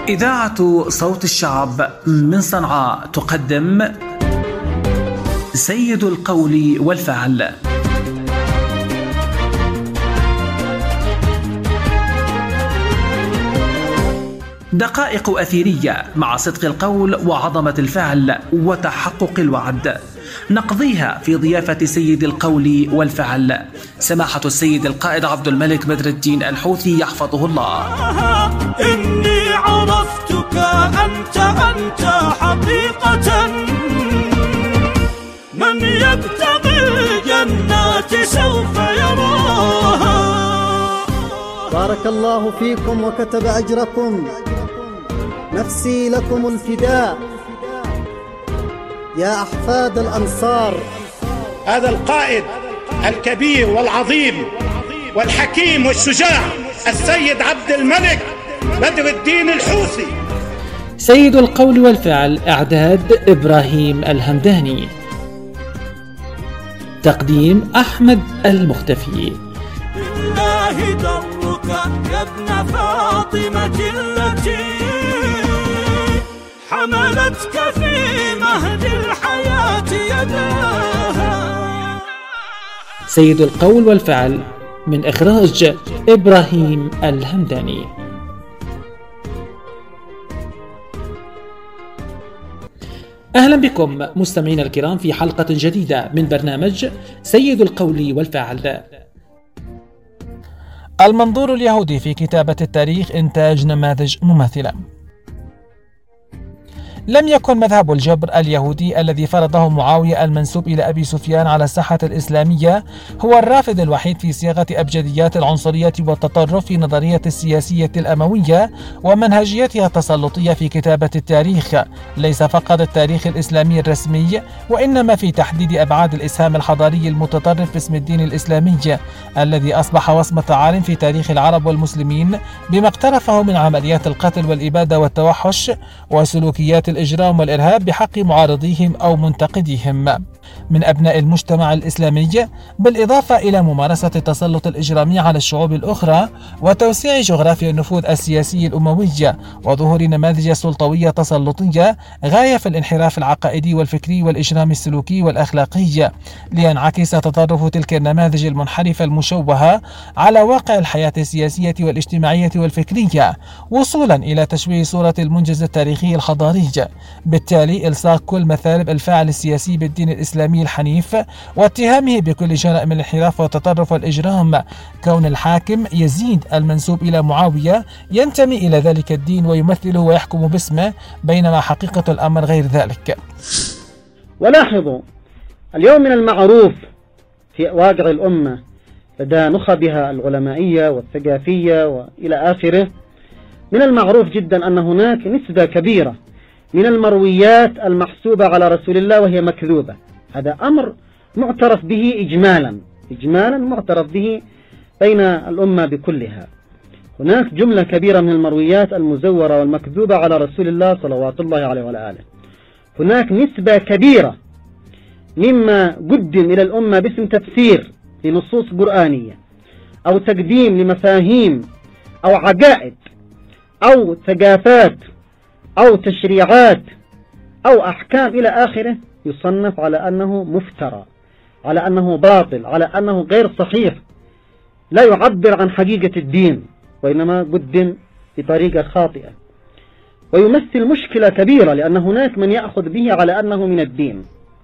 إذاعة صوت الشعب من صنعاء تقدم سيد القول والفعل. دقائق أثيرية مع صدق القول وعظمة الفعل وتحقق الوعد، نقضيها في ضيافة سيد القول والفعل سماحة السيد القائد عبد الملك بدر الدين الحوثي يحفظه الله. إني عرفتك أنت حقيقة، من يبتغي الجنات سوف يراها. بارك الله فيكم وكتب أجركم، نفسي لكم الفداء يا أحفاد الأنصار. هذا القائد الكبير والعظيم والحكيم والشجاع السيد عبد الملك بدر الدين الحوثي. سيد القول والفعل، إعداد إبراهيم الهمداني، تقديم أحمد المختفي. بالله درك يا ابن فاطمة التي حملتك في مهد الحياة يداها. سيد القول والفعل من إخراج إبراهيم الهمداني. أهلا بكم مستمعين الكرام في حلقة جديدة من برنامج سيد القول والفعل. المنظور اليهودي في كتابة التاريخ إنتاج نماذج مماثلة. لم يكن مذهب الجبر اليهودي الذي فرضه معاوية المنسوب إلى أبي سفيان على الساحة الإسلامية هو الرافد الوحيد في صياغة أبجديات العنصرية والتطرف في نظرية السياسية الأموية ومنهجيتها التسلطية في كتابة التاريخ، ليس فقط التاريخ الإسلامي الرسمي، وإنما في تحديد أبعاد الإسهام الحضاري المتطرف باسم الدين الإسلامي الذي أصبح وصمة عار في تاريخ العرب والمسلمين بما اقترفه من عمليات القتل والإبادة والتوحش وسلوكيات الإجرام والإرهاب بحق معارضيهم أو منتقديهم من أبناء المجتمع الإسلامي، بالإضافة إلى ممارسة التسلط الإجرامي على الشعوب الأخرى وتوسيع جغرافيا النفوذ السياسي الأموي وظهور نماذج سلطوية تسلطية غاية في الانحراف العقائدي والفكري والإجرام السلوكي والأخلاقي، لينعكس تطرف تلك النماذج المنحرفة المشوهة على واقع الحياة السياسية والاجتماعية والفكرية، وصولا إلى تشويه صورة المنجز التاريخي الحضاري. بالتالي إلصاق كل مثالب الفاعل السياسي بالدين الإسلامي الحنيف واتهامه بكل جرائم الانحراف والتطرف والإجرام، كون الحاكم يزيد المنسوب إلى معاوية ينتمي إلى ذلك الدين ويمثله ويحكم باسمه، بينما حقيقة الأمر غير ذلك. ولاحظوا، اليوم من المعروف في واقع الأمة لدى نخبها العلمائية والثقافية وإلى آخره، من المعروف جدا أن هناك نسبة كبيرة من المرويات المحسوبة على رسول الله وهي مكذوبة. هذا أمر معترف به إجمالا معترف به بين الأمة بكلها. هناك جملة كبيرة من المرويات المزورة والمكذوبة على رسول الله صلوات الله عليه وعلى آله. هناك نسبة كبيرة مما قدم إلى الأمة باسم تفسير لنصوص قرآنية أو تقديم لمفاهيم أو عقائد أو ثقافات أو تشريعات أو أحكام إلى آخره، يصنف على أنه مفترى، على أنه باطل، على أنه غير صحيح، لا يعبر عن حقيقة الدين، وإنما قدم بطريقة خاطئة، ويمثل مشكلة كبيرة لأن هناك من يأخذ به على أنه من الدين.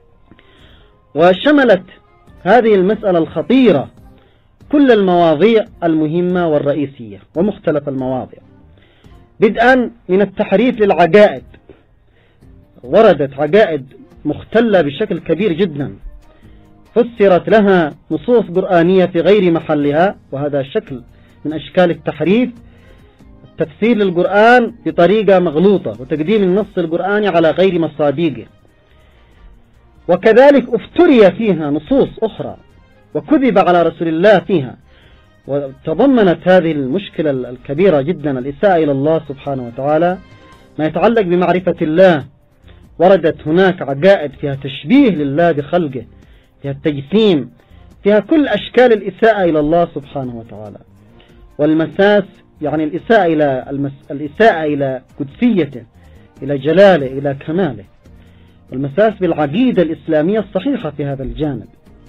وشملت هذه المسألة الخطيرة كل المواضيع المهمة والرئيسية ومختلف المواضيع، بدءا من التحريف للعقائد. وردت عقائد مختلة بشكل كبير جدا، فسرت لها نصوص قرآنية في غير محلها، وهذا شكل من أشكال التحريف، تفسير للقرآن بطريقة مغلوطة وتقديم النص القرآني على غير مصادقه. وكذلك افتري فيها نصوص أخرى وكذب على رسول الله فيها. وتضمنت هذه المشكلة الكبيرة جدا الإساءة إلى الله سبحانه وتعالى ما يتعلق بمعرفة الله. وردت هناك عقائد فيها تشبيه لله بخلقه، فيها التجسيم، فيها كل أشكال الإساءة إلى الله سبحانه وتعالى والمساس يعني الإساءة إلى قدسيته، إلى جلاله، إلى كماله، والمساس بالعقيدة الإسلامية الصحيحة في هذا الجانب.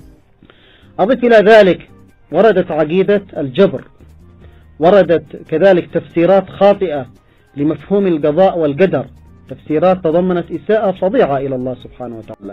أضف إلى ذلك وردت عقيدة الجبر، وردت كذلك تفسيرات خاطئة لمفهوم القضاء والقدر، تفسيرات تضمنت إساءة فظيعة إلى الله سبحانه وتعالى.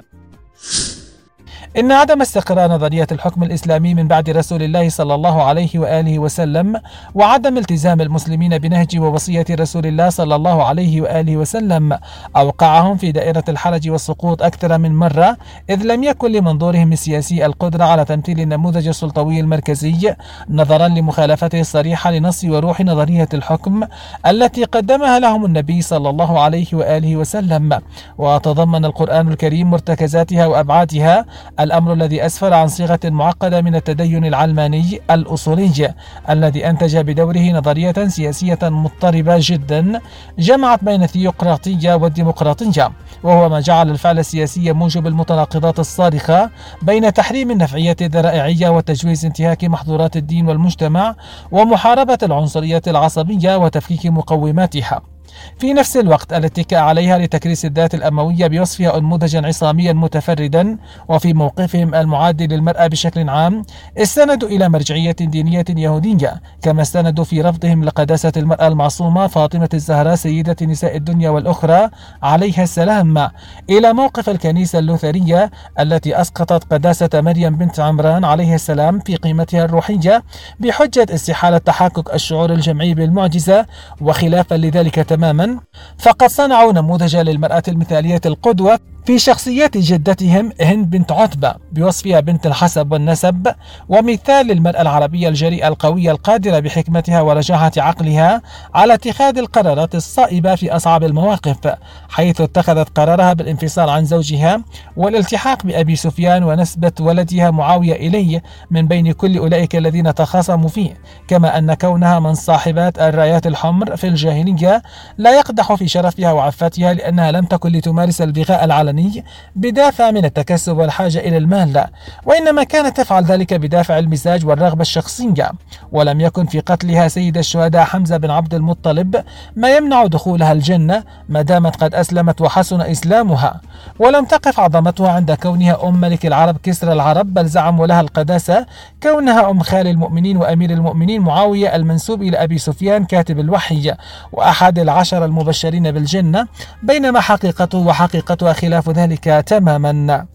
إن عدم استقرار نظرية الحكم الإسلامي من بعد رسول الله صلى الله عليه وآله وسلم، وعدم التزام المسلمين بنهج ووصية رسول الله صلى الله عليه وآله وسلم، أوقعهم في دائرة الحرج والسقوط أكثر من مرة، إذ لم يكن لمنظورهم السياسي القدرة على تمثيل النموذج السلطوي المركزي، نظرا لمخالفته الصريحة لنص وروح نظرية الحكم التي قدمها لهم النبي صلى الله عليه وآله وسلم. وتضمن القرآن الكريم مرتكزاتها وأبعادها، الأمر الذي أسفر عن صيغة معقدة من التدين العلماني الأصولي الذي أنتج بدوره نظرية سياسية مضطربة جدا جمعت بين الثيوقراطية والديمقراطية، وهو ما جعل الفعل السياسي موجب المتناقضات الصارخة بين تحريم النفعية الذرائعية وتجويز انتهاك محظورات الدين والمجتمع ومحاربة العنصرية العصبية وتفكيك مقوماتها. في نفس الوقت الاتكاء عليها لتكريس الذات الأموية بوصفها أنموذجا عصاميا متفردا، وفي موقفهم المعادي للمرأة بشكل عام استندوا إلى مرجعية دينية يهودية، كما استندوا في رفضهم لقداسة المرأة المعصومة فاطمة الزهراء سيدة نساء الدنيا والأخرى عليها السلام، إلى موقف الكنيسة اللوثرية التي أسقطت قداسة مريم بنت عمران عليها السلام في قيمتها الروحية بحجة استحالة تحقق الشعور الجمعي بالمعجزة. وخلافا لذلك تماما، فقد صنعوا نموذجا للمرأة المثالية القدوة في شخصية جدتهم هند بنت عتبة بوصفها بنت الحسب والنسب، ومثال للمرأة العربية الجريئة القوية القادرة بحكمتها ورجاحة عقلها على اتخاذ القرارات الصائبة في أصعب المواقف، حيث اتخذت قرارها بالانفصال عن زوجها والالتحاق بأبي سفيان ونسبة ولدها معاوية إليه من بين كل أولئك الذين تخاصموا فيه، كما أن كونها من صاحبات الرايات الحمر في الجاهلية لا يقدح في شرفها وعفتها، لأنها لم تكن لتمارس البغاء العلني بدافع من التكسب والحاجة إلى المال، وإنما كانت تفعل ذلك بدافع المزاج والرغبة الشخصية. ولم يكن في قتلها سيد الشهداء حمزة بن عبد المطلب ما يمنع دخولها الجنة ما دامت قد أسلمت وحسن إسلامها. ولم تقف عظمتها عند كونها أم ملك العرب كسرى العرب، بل زعموا لها القداسة كونها أم خال المؤمنين وأمير المؤمنين معاوية المنسوب إلى أبي سفيان كاتب الوحي وأحد العشر المبشرين بالجنة، بينما حقيقته وحقيقتها خلاف ذلك تماما.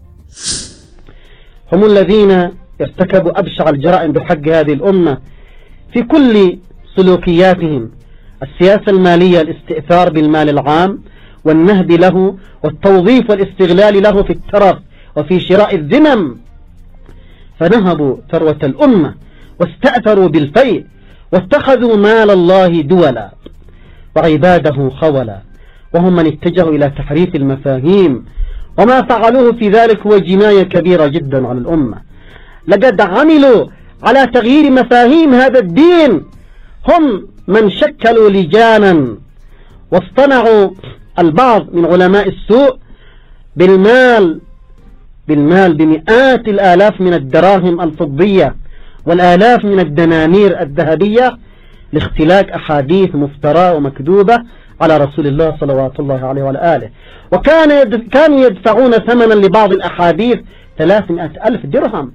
هم الذين ارتكبوا أبشع الجرائم بحق هذه الأمة في كل سلوكياتهم: السياسة المالية، الاستئثار بالمال العام والنهب له والتوظيف والاستغلال له في الترف وفي شراء الذمم، فنهبوا ثروة الأمة واستأثروا بالفيء واتخذوا مال الله دولا وعباده خولا، وهم من اتجهوا إلى تحريف المفاهيم، وما فعلوه في ذلك هو جناية كبيرة جدا على الأمة. لقد عملوا على تغيير مفاهيم هذا الدين، هم من شكلوا لجانا واصطنعوا البعض من علماء السوء بالمال بمئات الآلاف من الدراهم الفضية والآلاف من الدنانير الذهبية لاختلاق أحاديث مفترى ومكذوبة على رسول الله صلوات الله عليه وعلى آله، كانوا يدفعون ثمنا لبعض الأحاديث 300,000 درهم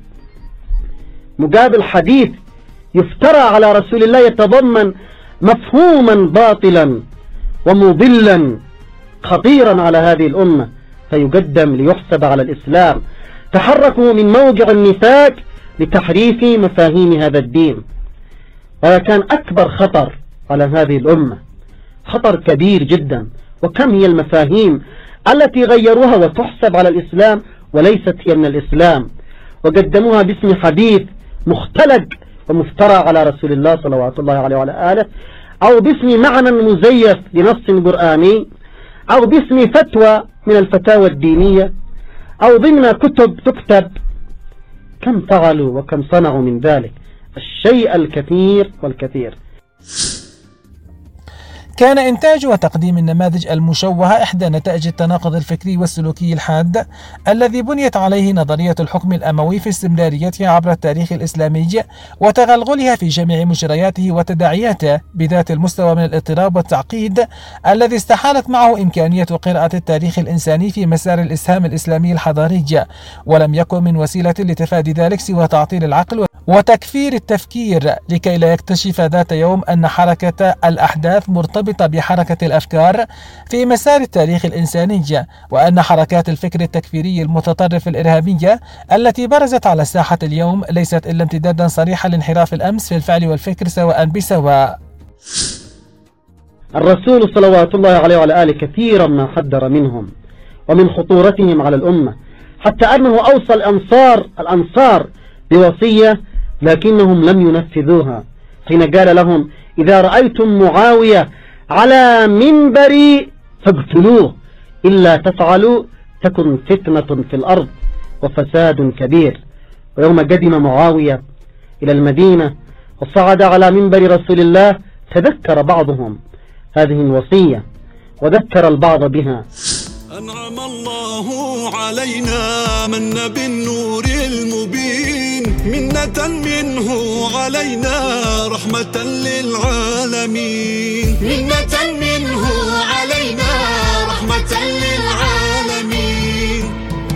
مقابل حديث يفترى على رسول الله يتضمن مفهوما باطلا ومضلا خطيرا على هذه الأمة، فيقدم ليحسب على الإسلام. تحركوا من موجع النفاق لتحريف مفاهيم هذا الدين، وكان أكبر خطر على هذه الأمة، خطر كبير جدا. وكم هي المفاهيم التي غيروها وتحسب على الإسلام وليست هي من الإسلام، وقدموها باسم حديث مختلق ومفترى على رسول الله صلوات الله عليه وعلى آله، أو باسم معنى مزيف لنص قرآني، أو باسم فتوى من الفتاوى الدينية، أو ضمن كتب تكتب. كم فعلوا وكم صنعوا من ذلك الشيء الكثير والكثير. كان إنتاج وتقديم النماذج المشوهة إحدى نتائج التناقض الفكري والسلوكي الحاد الذي بنيت عليه نظرية الحكم الأموي في استمراريتها عبر التاريخ الإسلامي وتغلغلها في جميع مجرياته وتداعياته بذات المستوى من الاضطراب والتعقيد الذي استحالت معه إمكانية قراءة التاريخ الإنساني في مسار الإسهام الإسلامي الحضاري، ولم يكن من وسيلة لتفادي ذلك سوى تعطيل العقل وتكفير التفكير لكي لا يكتشف ذات يوم أن حركة الأحداث مرتبطة بحركة الأفكار في مسار التاريخ الإنساني، وأن حركات الفكر التكفيري المتطرف الإرهابية التي برزت على الساحة اليوم ليست إلا امتدادا صريحا لانحراف الأمس في الفعل والفكر سواء بسواء. الرسول صلوات الله عليه وعلى آله كثيرا ما حذر منهم ومن خطورتهم على الأمة، حتى أنه أوصى الأنصار بوصية لكنهم لم ينفذوها حين قال لهم: إذا رأيتم معاوية على منبري فاقتلوه، إلا تفعلوا تكن فتنة في الأرض وفساد كبير. ويوم قدم معاوية إلى المدينة وصعد على منبر رسول الله تذكر بعضهم هذه الوصية وذكر البعض بها. أنعم الله علينا من بالنور المبين، منة منه علينا رحمة للعالمين، منة منه علينا رحمة للعالمين.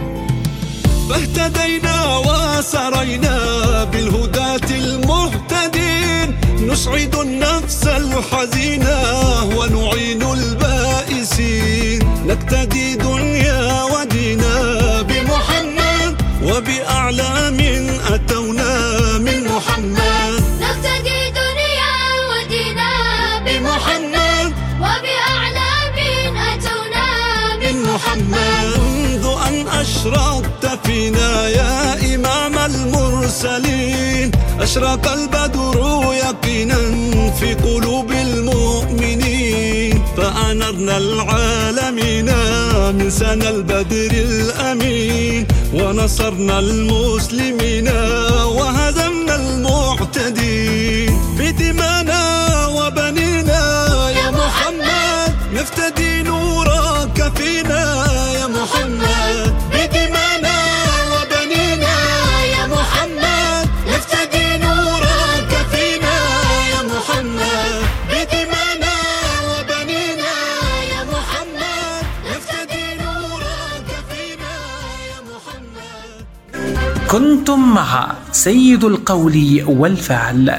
فاهتدينا وسرينا بالهداة المهتدين، نسعد النفس الحزينة ونعين البائسين، نقتدي دنيا ودينا بمحمد وبأعلام أتونا من محمد، نقتدي دنيا ودينا بمحمد وبأعلام أتونا من محمد. منذ أن أشرقت فينا يا إمام المرسلين، أشرق البدر يقينا في قلوب المؤمنين، فأنرنا العالمين من سنة البدر الأمين، ونصرنا المسلمين وهزمنا المعتدين. بدمانا وبنينا يا محمد نفتدي نورك فينا يا محمد، بدمانا وبنينا يا محمد نفتدي نورك فينا يا محمد، بدمانا وبنينا يا محمد نفتدي نورك فينا يا محمد. كنتم مع سيد القول والفعل.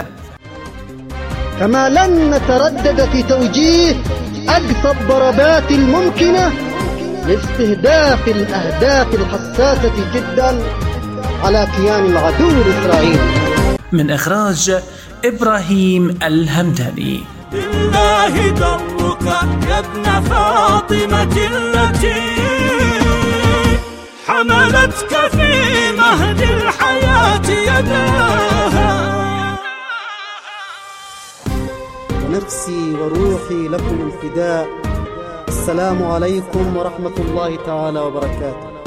كما لن نتردد في توجيه أقصى الضربات الممكنة لاستهداف الأهداف الحساسة جدا على كيان العدو الإسرائيلي. من إخراج إبراهيم الهمداني. لله درك يا ابن فاطمة التي حملتك في مهد الحياة يداها، ونفسي وروحي لكم الفداء. السلام عليكم ورحمة الله تعالى وبركاته.